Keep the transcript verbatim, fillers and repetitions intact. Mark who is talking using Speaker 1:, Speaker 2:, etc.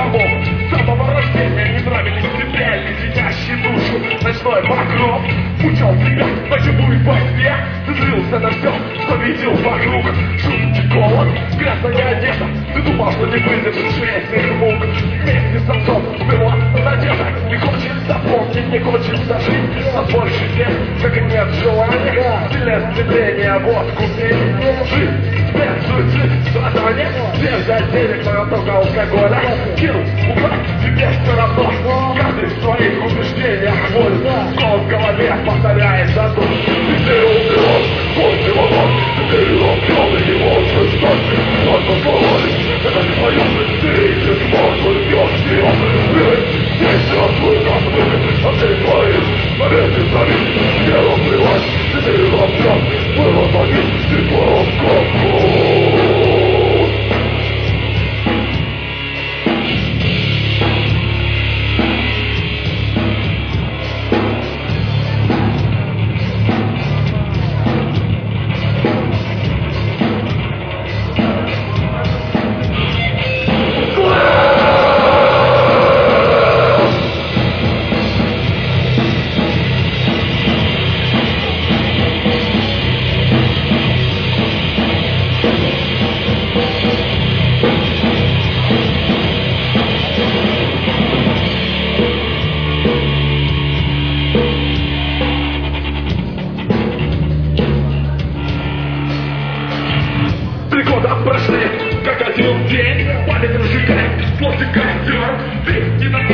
Speaker 1: домов. С самого рождения не нравились тебе, леденящие душу. Ночной покров мучал тебя ночевую во сне. Ты злился на все, что видел вокруг. Шутки, голод, грязная одежда. Ты думал, что не выдержишь жизненных мук. Вместе с отцом была надежда. Не хочется помнить, не хочется жить. А больше здесь, как и нет желания. Сильное стремление, вот купить. Жизнь, смерть, суицид, страдания. Где взять денег, но только алкоголя. Кинуть, убрать, тебе все равно. Каждый в своих убеждениях воль. Голос в голове повторяет задум. Ты убил, вот его ног. Ты убил, и не можешь ждать. Только сломались, это не твоя. Ты не сможешь бьешь ее. Здесь твой насмык, а ты твои. Победы сами, телом плевать. Ты лапчат, было побед, ты твой кровь. Прошли, как один день, память разжигает, плотный костер. Ты не